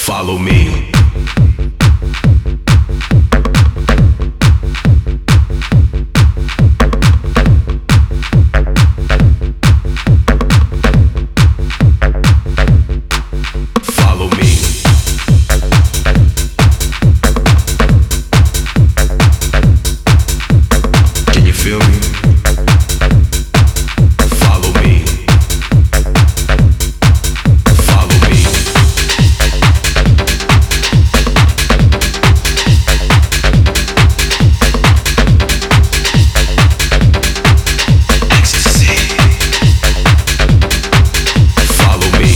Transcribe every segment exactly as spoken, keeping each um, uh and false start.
Follow me. Follow me. Can you feel me? Follow me. Follow me. Ecstasy. Follow me.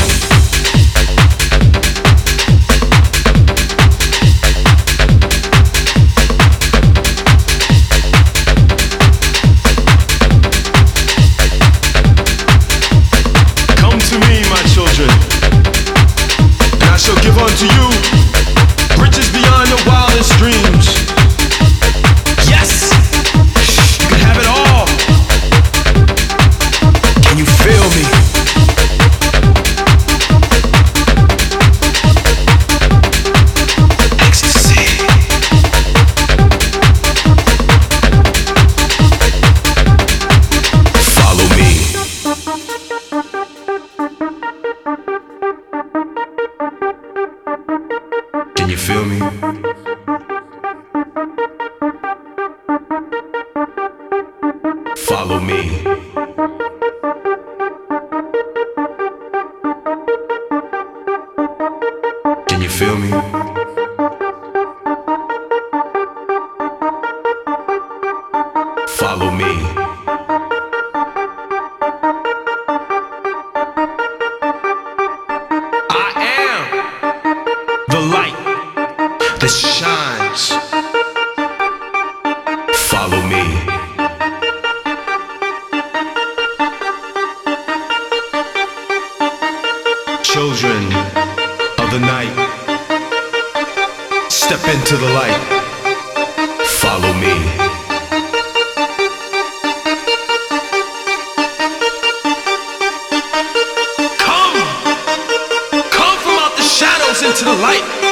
Come to me, my children, and I shall give unto you riches beyond your wildest dreams. Yes, you can have it all. Can you feel me? Ecstasy. Follow me. Can you feel me? Follow me. Can you feel me? Follow me. I am the light that shines. Follow me. Children of the night, step into the light. Follow me. Come, come from out the shadows into the light.